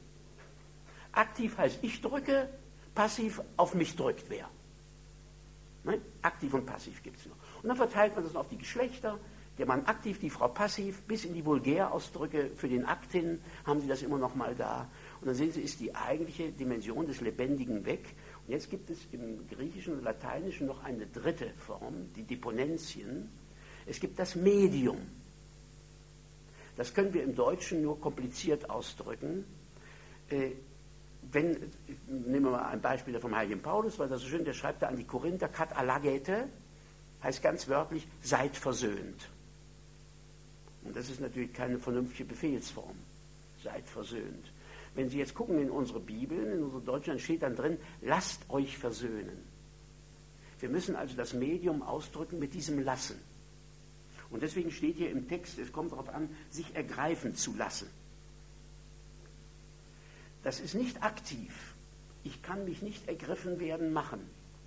Aktiv heißt, ich drücke, passiv, auf mich drückt wer. Nein? Aktiv und passiv gibt es noch. Und dann verteilt man das noch auf die Geschlechter. Der Mann aktiv, die Frau passiv, bis in die Vulgärausdrücke für den Akt hin haben sie das immer noch mal da. Und dann sehen Sie, ist die eigentliche Dimension des Lebendigen weg. Und jetzt gibt es im Griechischen und Lateinischen noch eine dritte Form, die Deponentien. Es gibt das Medium. Das können wir im Deutschen nur kompliziert ausdrücken. Nehmen wir mal ein Beispiel vom heiligen Paulus, weil das so schön, der schreibt da an die Korinther, kat allagete, heißt ganz wörtlich, seid versöhnt. Und das ist natürlich keine vernünftige Befehlsform. Seid versöhnt. Wenn Sie jetzt gucken in unsere Bibeln, in unsere Deutschen, dann steht dann drin, lasst euch versöhnen. Wir müssen also das Medium ausdrücken mit diesem Lassen. Und deswegen steht hier im Text, es kommt darauf an, sich ergreifen zu lassen. Das ist nicht aktiv. Ich kann mich nicht ergriffen werden machen.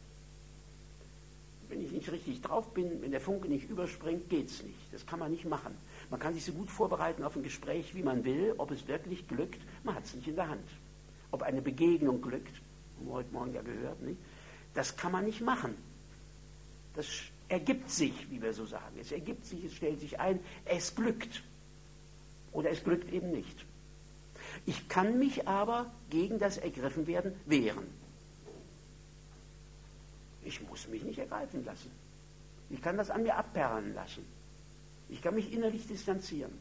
Wenn ich nicht richtig drauf bin, wenn der Funke nicht überspringt, geht es nicht. Das kann man nicht machen. Man kann sich so gut vorbereiten auf ein Gespräch, wie man will. Ob es wirklich glückt, man hat es nicht in der Hand. Ob eine Begegnung glückt, haben wir heute Morgen ja gehört, nicht? Das kann man nicht machen. Das ergibt sich, wie wir so sagen. Es ergibt sich, es stellt sich ein, es glückt. Oder es glückt eben nicht. Ich kann mich aber gegen das Ergriffenwerden wehren. Ich muss mich nicht ergreifen lassen. Ich kann das an mir abperlen lassen. Ich kann mich innerlich distanzieren.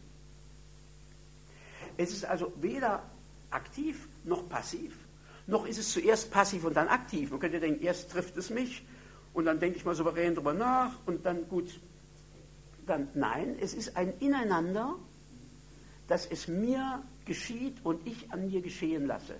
Es ist also weder aktiv noch passiv, noch ist es zuerst passiv und dann aktiv. Man könnte denken, erst trifft es mich und dann denke ich mal souverän drüber nach und dann gut. Nein, es ist ein Ineinander, dass es mir geschieht und ich an mir geschehen lasse.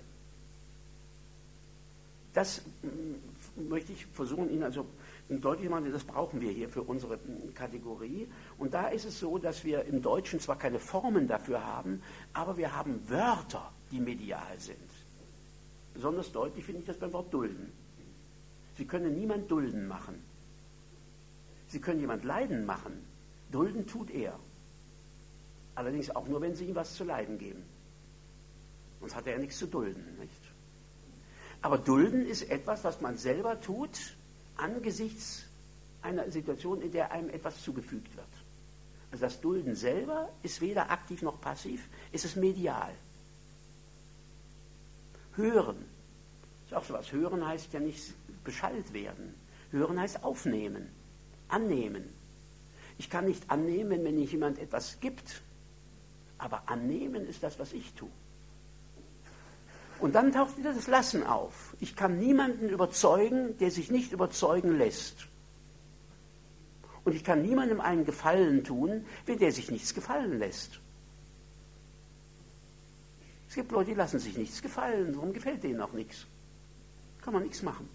Das möchte ich versuchen, Ihnen also deutlich zu machen, das brauchen wir hier für unsere Kategorie. Und da ist es so, dass wir im Deutschen zwar keine Formen dafür haben, aber wir haben Wörter, die medial sind. Besonders deutlich finde ich das beim Wort dulden. Sie können niemand dulden machen. Sie können jemand leiden machen. Dulden tut er. Allerdings auch nur, wenn Sie ihm was zu leiden geben. Sonst hat er ja nichts zu dulden, nicht? Aber dulden ist etwas, was man selber tut, angesichts einer Situation, in der einem etwas zugefügt wird. Also das Dulden selber ist weder aktiv noch passiv, es ist medial. Hören, ist auch so was. Hören heißt ja nicht beschallt werden. Hören heißt aufnehmen, annehmen. Ich kann nicht annehmen, wenn mir nicht jemand etwas gibt, aber annehmen ist das, was ich tue. Und dann taucht wieder das Lassen auf. Ich kann niemanden überzeugen, der sich nicht überzeugen lässt. Und ich kann niemandem einen Gefallen tun, wenn der sich nichts gefallen lässt. Es gibt Leute, die lassen sich nichts gefallen, darum gefällt denen auch nichts. Kann man nichts machen.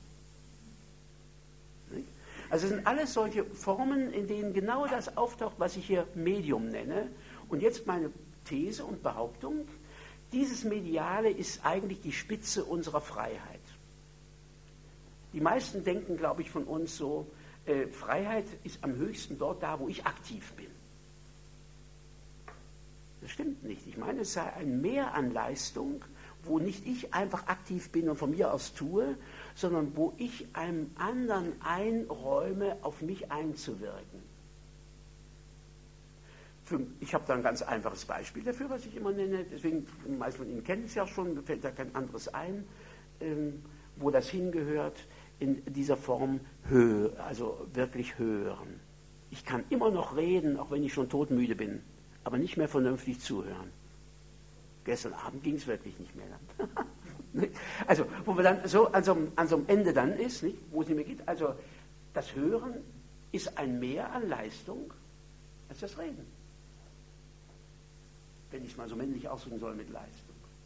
Also es sind alles solche Formen, in denen genau das auftaucht, was ich hier Medium nenne. Und jetzt meine These und Behauptung: Dieses Mediale ist eigentlich die Spitze unserer Freiheit. Die meisten denken, glaube ich, von uns so, Freiheit ist am höchsten dort da, wo ich aktiv bin. Das stimmt nicht. Ich meine, es sei ein Mehr an Leistung, wo nicht ich einfach aktiv bin und von mir aus tue, sondern wo ich einem anderen einräume, auf mich einzuwirken. Ich habe da ein ganz einfaches Beispiel dafür, was ich immer nenne. Deswegen, die meisten von Ihnen kennen es ja schon, mir fällt da kein anderes ein, wo das hingehört, in dieser Form also wirklich hören. Ich kann immer noch reden, auch wenn ich schon todmüde bin, aber nicht mehr vernünftig zuhören. Gestern Abend ging es wirklich nicht mehr. Also, wo man dann so an so einem Ende dann ist, nicht, wo es nicht mehr geht. Also, das Hören ist ein Mehr an Leistung als das Reden. Wenn ich es mal so männlich ausdrücken soll mit Leistung.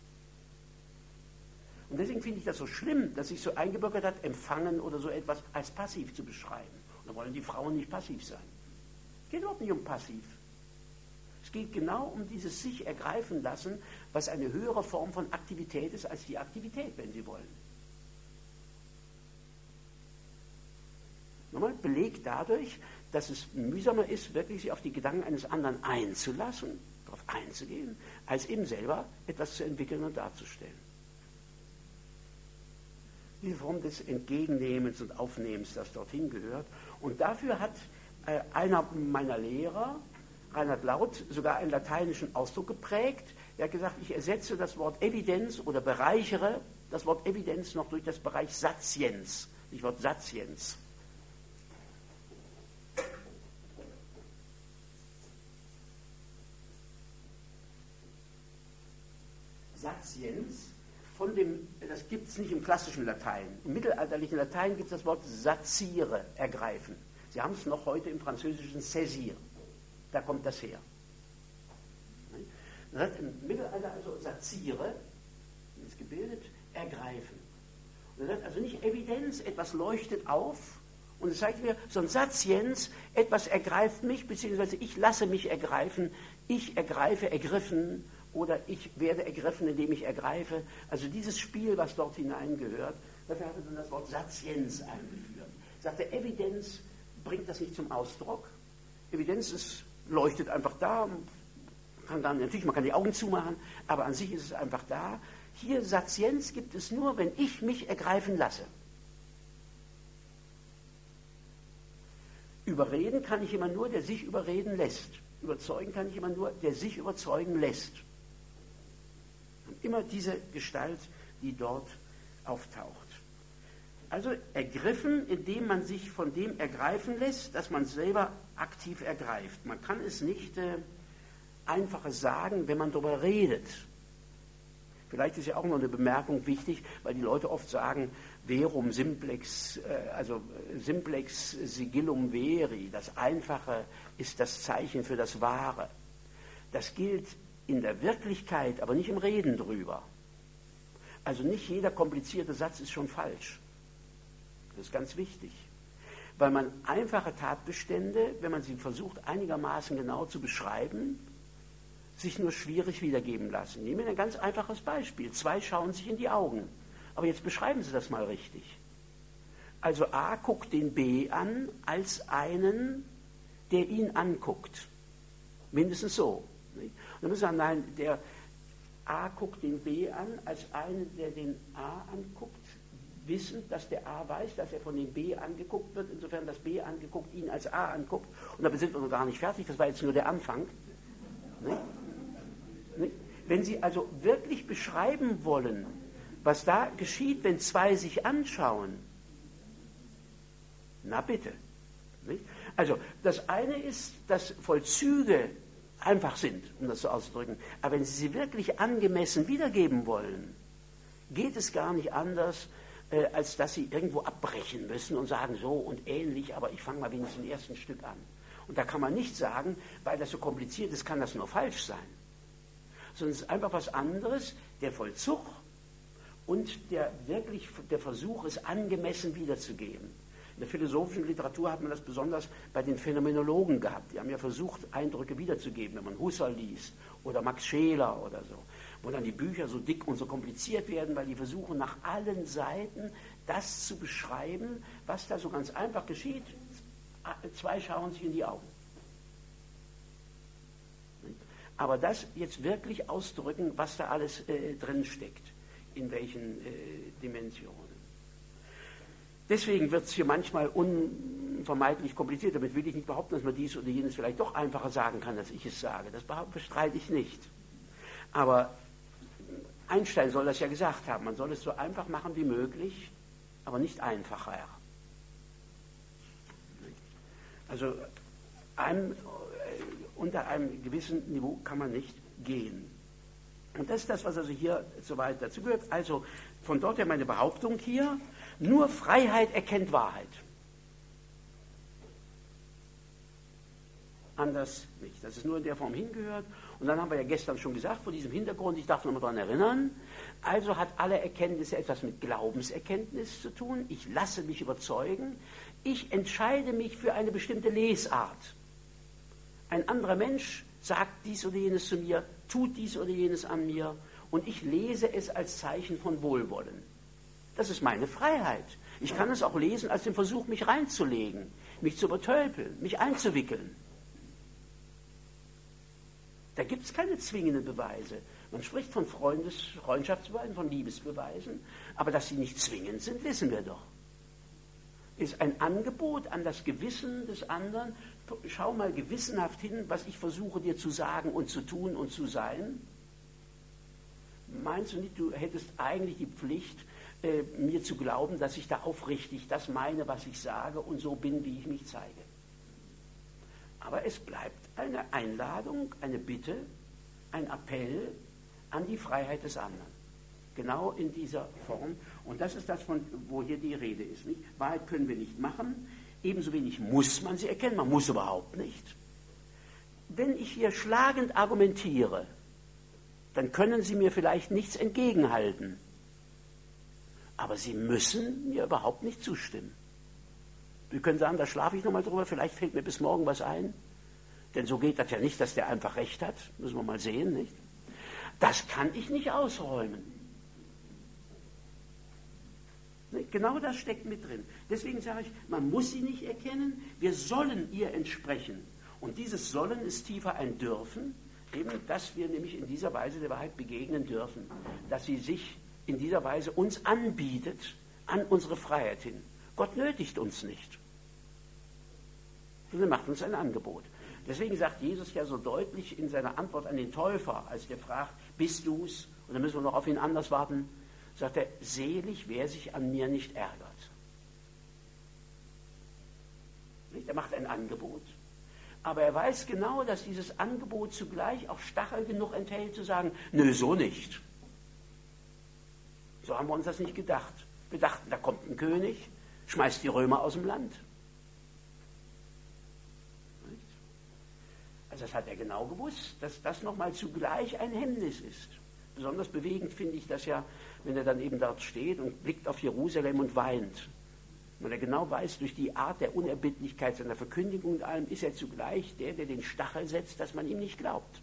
Und deswegen finde ich das so schlimm, dass sich so eingebürgert hat, empfangen oder so etwas als passiv zu beschreiben. Und da wollen die Frauen nicht passiv sein. Es geht überhaupt nicht um passiv. Es geht genau um dieses sich ergreifen lassen, was eine höhere Form von Aktivität ist als die Aktivität, wenn Sie wollen. Nochmal, belegt dadurch, dass es mühsamer ist, wirklich sich auf die Gedanken eines anderen einzulassen, darauf einzugehen, als eben selber etwas zu entwickeln und darzustellen. Diese Form des Entgegennehmens und Aufnehmens, das dorthin gehört. Und dafür hat einer meiner Lehrer, Reinhard Laut, sogar einen lateinischen Ausdruck geprägt. Er hat gesagt, ich ersetze das Wort Evidenz oder bereichere das Wort Evidenz noch durch das Bereich Satienz. Das Wort Satienz. Satienz, das gibt es nicht im klassischen Latein. Im mittelalterlichen Latein gibt es das Wort satire, ergreifen. Sie haben es noch heute im französischen saisir. Da kommt das her. Das heißt im Mittelalter also satire, ist gebildet, ergreifen. Und das heißt also nicht Evidenz, etwas leuchtet auf und es zeigt mir, sondern Satienz, etwas ergreift mich, beziehungsweise ich lasse mich ergreifen, ich ergreife, ergriffen oder ich werde ergriffen, indem ich ergreife. Also dieses Spiel, was dort hineingehört, dafür hat er dann das Wort Satienz eingeführt. Sagte, Evidenz bringt das nicht zum Ausdruck. Evidenz leuchtet einfach da, natürlich, man kann die Augen zumachen, aber an sich ist es einfach da. Hier Satienz gibt es nur, wenn ich mich ergreifen lasse. Überreden kann ich immer nur, der sich überreden lässt. Überzeugen kann ich immer nur, der sich überzeugen lässt. Und immer diese Gestalt, die dort auftaucht. Also ergriffen, indem man sich von dem ergreifen lässt, dass man selber aktiv ergreift. Man kann es nicht einfaches sagen, wenn man darüber redet. Vielleicht ist ja auch noch eine Bemerkung wichtig, weil die Leute oft sagen, verum simplex, also simplex sigillum veri, das Einfache ist das Zeichen für das Wahre. Das gilt in der Wirklichkeit, aber nicht im Reden drüber. Also nicht jeder komplizierte Satz ist schon falsch. Das ist ganz wichtig. Weil man einfache Tatbestände, wenn man sie versucht einigermaßen genau zu beschreiben, sich nur schwierig wiedergeben lassen. Nehmen wir ein ganz einfaches Beispiel. Zwei schauen sich in die Augen. Aber jetzt beschreiben Sie das mal richtig. Also A guckt den B an als einen, der ihn anguckt. Mindestens so. Nicht? Und dann müssen wir sagen, nein, der A guckt den B an als einen, der den A anguckt, wissend, dass der A weiß, dass er von dem B angeguckt wird, insofern das B angeguckt ihn als A anguckt. Und damit sind wir noch gar nicht fertig, das war jetzt nur der Anfang. Nicht? Nicht? Wenn Sie also wirklich beschreiben wollen, was da geschieht, wenn zwei sich anschauen, na bitte. Nicht? Also das eine ist, dass Vollzüge einfach sind, um das so auszudrücken, aber wenn Sie sie wirklich angemessen wiedergeben wollen, geht es gar nicht anders, als dass sie irgendwo abbrechen müssen und sagen, so und ähnlich, aber ich fange mal wenigstens im ersten Stück an. Und da kann man nicht sagen, weil das so kompliziert ist, kann das nur falsch sein. Sondern es ist einfach was anderes, der Vollzug und der Versuch, es angemessen wiederzugeben. In der philosophischen Literatur hat man das besonders bei den Phänomenologen gehabt. Die haben ja versucht, Eindrücke wiederzugeben, wenn man Husserl liest oder Max Scheler oder so, wo dann die Bücher so dick und so kompliziert werden, weil die versuchen, nach allen Seiten das zu beschreiben, was da so ganz einfach geschieht. Zwei schauen sich in die Augen. Aber das jetzt wirklich auszudrücken, was da alles drin steckt, in welchen Dimensionen. Deswegen wird es hier manchmal unvermeidlich kompliziert. Damit will ich nicht behaupten, dass man dies oder jenes vielleicht doch einfacher sagen kann, als ich es sage. Das bestreite ich nicht. Aber Einstein soll das ja gesagt haben. Man soll es so einfach machen wie möglich, aber nicht einfacher. Also unter einem gewissen Niveau kann man nicht gehen. Und das ist das, was also hier soweit dazu gehört. Also von dort her meine Behauptung hier, nur Freiheit erkennt Wahrheit. Anders nicht. Dass es nur in der Form hingehört. Und dann haben wir ja gestern schon gesagt, vor diesem Hintergrund, ich darf noch mal daran erinnern, also hat alle Erkenntnisse etwas mit Glaubenserkenntnis zu tun. Ich lasse mich überzeugen. Ich entscheide mich für eine bestimmte Lesart. Ein anderer Mensch sagt dies oder jenes zu mir, tut dies oder jenes an mir und ich lese es als Zeichen von Wohlwollen. Das ist meine Freiheit. Ich kann es auch lesen als den Versuch, mich reinzulegen, mich zu übertölpeln, mich einzuwickeln. Da gibt es keine zwingenden Beweise. Man spricht von Freundschaftsbeweisen, von Liebesbeweisen, aber dass sie nicht zwingend sind, wissen wir doch. Ist ein Angebot an das Gewissen des anderen. Schau mal gewissenhaft hin, was ich versuche dir zu sagen und zu tun und zu sein. Meinst du nicht, du hättest eigentlich die Pflicht, mir zu glauben, dass ich da aufrichtig das meine, was ich sage und so bin, wie ich mich zeige? Aber es bleibt eine Einladung, eine Bitte, ein Appell an die Freiheit des anderen. Genau in dieser Form. Und das ist das, wo hier die Rede ist. Nicht? Wahrheit können wir nicht machen. Ebenso wenig muss man sie erkennen. Man muss überhaupt nicht. Wenn ich hier schlagend argumentiere, dann können Sie mir vielleicht nichts entgegenhalten. Aber Sie müssen mir überhaupt nicht zustimmen. Sie können sagen, da schlafe ich nochmal drüber, vielleicht fällt mir bis morgen was ein. Denn so geht das ja nicht, dass der einfach recht hat. Müssen wir mal sehen, nicht? Das kann ich nicht ausräumen. Genau das steckt mit drin. Deswegen sage ich, man muss sie nicht erkennen, wir sollen ihr entsprechen. Und dieses Sollen ist tiefer ein Dürfen, eben, dass wir nämlich in dieser Weise der Wahrheit begegnen dürfen. Dass sie sich in dieser Weise uns anbietet, an unsere Freiheit hin. Gott nötigt uns nicht. Er macht uns ein Angebot. Deswegen sagt Jesus ja so deutlich in seiner Antwort an den Täufer, als der fragt, bist du's? Und dann müssen wir noch auf ihn anders warten. Sagt er, selig, wer sich an mir nicht ärgert. Er macht ein Angebot. Aber er weiß genau, dass dieses Angebot zugleich auch Stachel genug enthält, zu sagen, nö, so nicht. So haben wir uns das nicht gedacht. Wir dachten, da kommt ein König, schmeißt die Römer aus dem Land. Also das hat er genau gewusst, dass das nochmal zugleich ein Hemmnis ist. Besonders bewegend finde ich das ja, wenn er dann eben dort steht und blickt auf Jerusalem und weint. Weil er genau weiß, durch die Art der Unerbittlichkeit seiner Verkündigung und allem ist er zugleich der den Stachel setzt, dass man ihm nicht glaubt.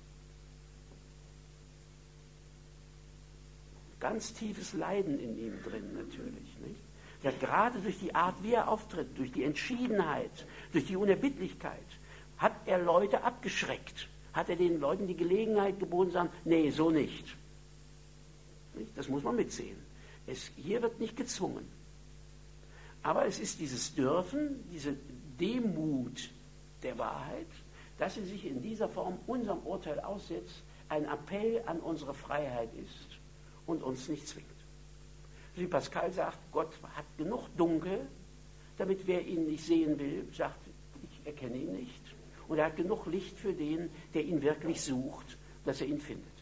Ganz tiefes Leiden in ihm drin natürlich. Nicht? Ja, gerade durch die Art, wie er auftritt, durch die Entschiedenheit, durch die Unerbittlichkeit, hat er Leute abgeschreckt. Hat er den Leuten die Gelegenheit geboten, zu sagen, nee, so nicht. Das muss man mitsehen. Hier wird nicht gezwungen. Aber es ist dieses Dürfen, diese Demut der Wahrheit, dass sie sich in dieser Form unserem Urteil aussetzt, ein Appell an unsere Freiheit ist und uns nicht zwingt. Wie Pascal sagt, Gott hat genug Dunkel, damit wer ihn nicht sehen will, sagt, ich erkenne ihn nicht. Und er hat genug Licht für den, der ihn wirklich sucht, dass er ihn findet.